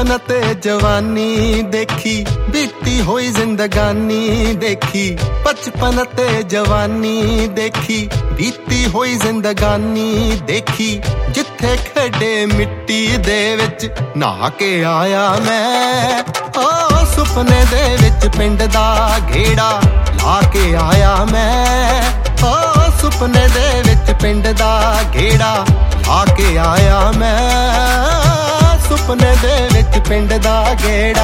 बचपन ते जवानी देखी बीती हुई जिंदगानी देखी बचपन ते जवानी देखी बीती हुई जिंदगानी देखी जिथे खेडे मिट्टी दे विच नहा के आया मैं ओ सुपने दे विच पिंड दा घेड़ा ला के आया मैं ओ सुपने दे विच पिंड दा घेड़ा ला के आया मैं सुपने दे विच पिंड दा घेड़ा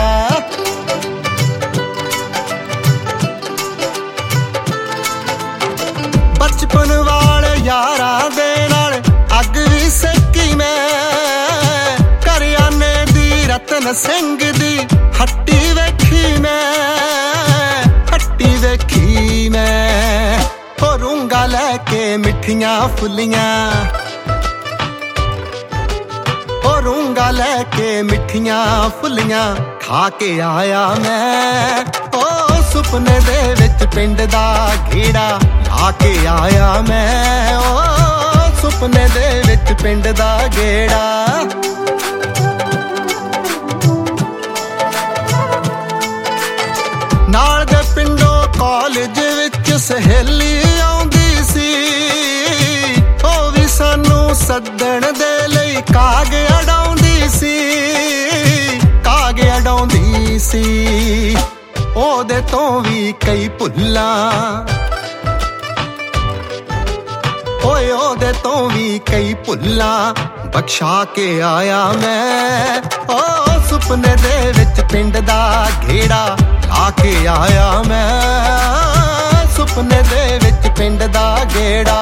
बचपन वाले यारा दे नाल अग भी सेकी मैं करियाने दी रतन सिंह दी हट्टी वेखी मैं हो रूंगा लैके मिठियां फुलियां रूंगा लैके मिठियां फुलियां खा के आया मैं ओ सुपने दे विच पिंड दा घेड़ा ला के आया मैं ओ सुपने दे विच पिंड दा घेड़ा नाल दे पिंडों कॉलेज विच सहेली आउंदी सी ओ भी सानू सद्दण दे लई काग अडाउंदी सी ओदे तो भी कई भुल्लां ओए ओदे तो भी कई भुल्लां बख्शा के आया मैं ओ सुपने दे विच पिंड दा घेड़ा ला के आया मैं सुपने दे विच पिंड दा घेड़ा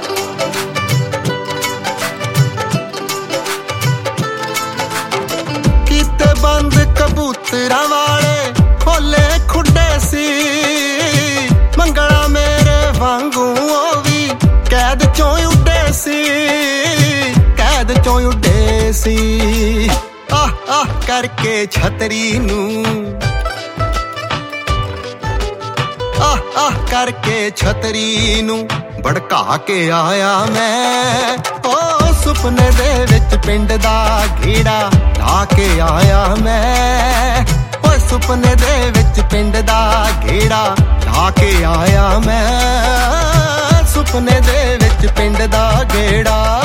बंद कबूतरां वाले खोले खुडे सी मंगला मेरे वांगू ओ भी कैद चों उड़े सी आह करके छतरी नू आह करके छतरी नू भड़का के आया मैं ओ सुपने दे विच पिंड दा घेड़ा ला के आया मैं ओ सुपने दे विच पिंड दा घेड़ा ला के आया मैं सुपने दे विच पिंड दा घेड़ा